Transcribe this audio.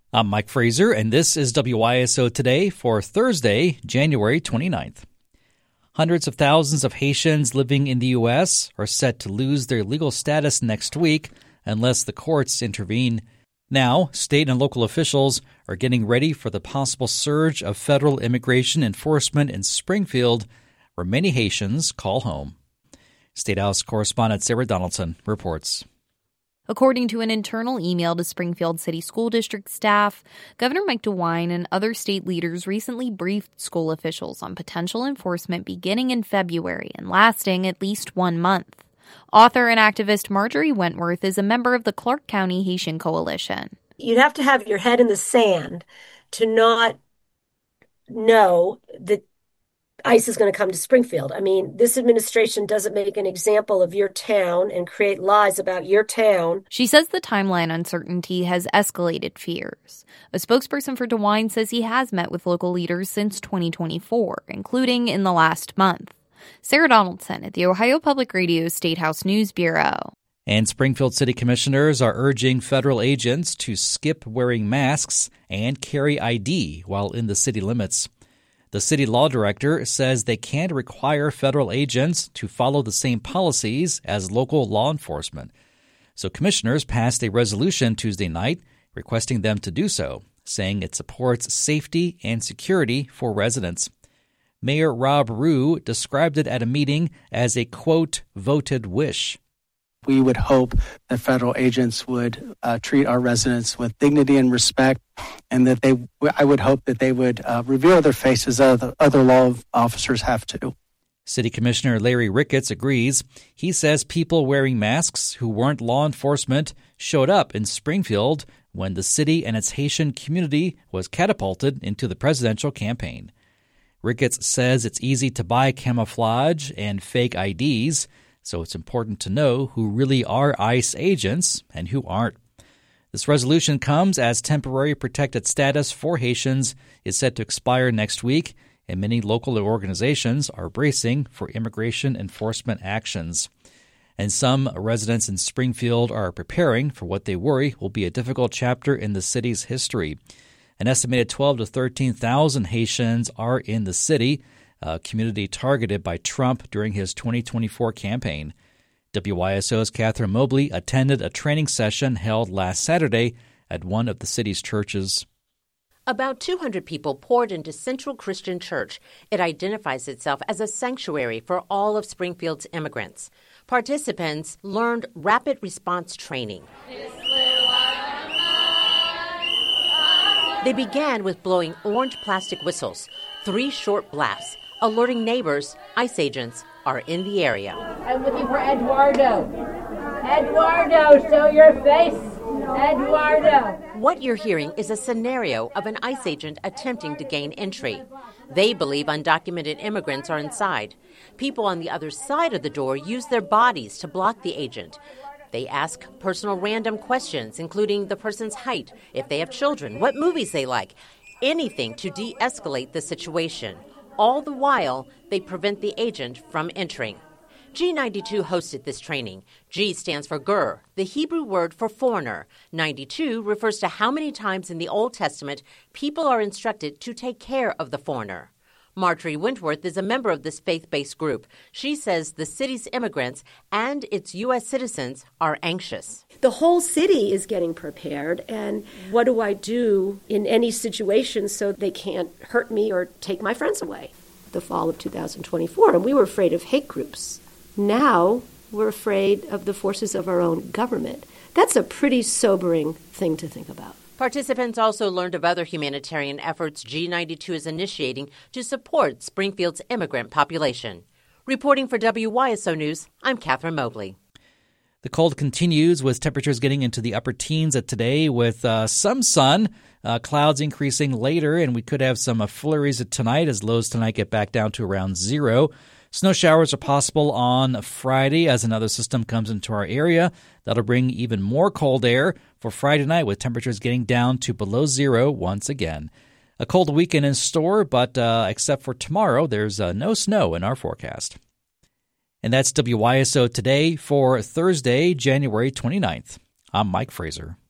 I'm Mike Fraser, and this is WYSO Today for Thursday, January 29th. Hundreds of thousands of Haitians living in the U.S. are set to lose their legal status next week unless the courts intervene. Now, state and local officials are getting ready for the possible surge of federal immigration enforcement in Springfield, where many Haitians call home. State House correspondent Sarah Donaldson reports. According to an internal email to Springfield City School District staff, Governor Mike DeWine and other state leaders recently briefed school officials on potential enforcement beginning in February and lasting at least 1 month. Author and activist Marjorie Wentworth is a member of the Clark County Haitian Coalition. You'd have to have your head in the sand to not know that ICE is going to come to Springfield. I mean, this administration doesn't make an example of your town and create lies about your town. She says the timeline uncertainty has escalated fears. A spokesperson for DeWine says he has met with local leaders since 2024, including in the last month. Sarah Donaldson at the Ohio Public Radio State House News Bureau. And Springfield City Commissioners are urging federal agents to skip wearing masks and carry ID while in the city limits. The city law director says they can't require federal agents to follow the same policies as local law enforcement. So commissioners passed a resolution Tuesday night requesting them to do so, saying it supports safety and security for residents. Mayor Rob Rue described it at a meeting as a, quote, voted wish. We would hope that federal agents would treat our residents with dignity and respect, and that I would hope that they would reveal their faces as other law officers have to. City Commissioner Larry Ricketts agrees. He says people wearing masks who weren't law enforcement showed up in Springfield when the city and its Haitian community was catapulted into the presidential campaign. Ricketts says it's easy to buy camouflage and fake IDs, so it's important to know who really are ICE agents and who aren't. This resolution comes as temporary protected status for Haitians is set to expire next week, and many local organizations are bracing for immigration enforcement actions. And some residents in Springfield are preparing for what they worry will be a difficult chapter in the city's history. An estimated 12,000 to 13,000 Haitians are in the city, a community targeted by Trump during his 2024 campaign. WYSO's Catherine Mobley attended a training session held last Saturday at one of the city's churches. About 200 people poured into Central Christian Church. It identifies itself as a sanctuary for all of Springfield's immigrants. Participants learned rapid response training. They began with blowing orange plastic whistles, 3 short blasts, alerting neighbors ICE agents are in the area. I'm looking for Eduardo. Eduardo, show your face. Eduardo. What you're hearing is a scenario of an ICE agent attempting to gain entry. They believe undocumented immigrants are inside. People on the other side of the door use their bodies to block the agent. They ask personal random questions, including the person's height, if they have children, what movies they like, anything to de-escalate the situation. All the while, they prevent the agent from entering. G92 hosted this training. G stands for ger, the Hebrew word for foreigner. 92 refers to how many times in the Old Testament people are instructed to take care of the foreigner. Marjorie Wentworth is a member of this faith-based group. She says the city's immigrants and its U.S. citizens are anxious. The whole city is getting prepared, and what do I do in any situation so they can't hurt me or take my friends away? The fall of 2024, and we were afraid of hate groups. Now we're afraid of the forces of our own government. That's a pretty sobering thing to think about. Participants also learned of other humanitarian efforts G92 is initiating to support Springfield's immigrant population. Reporting for WYSO News, I'm Catherine Mobley. The cold continues with temperatures getting into the upper teens today with some sun, clouds increasing later, and we could have some flurries tonight as lows tonight get back down to around 0. Snow showers are possible on Friday as another system comes into our area. That'll bring even more cold air for Friday night with temperatures getting down to below 0 once again. A cold weekend in store, but except for tomorrow, there's no snow in our forecast. And that's WYSO Today for Thursday, January 29th. I'm Mike Fraser.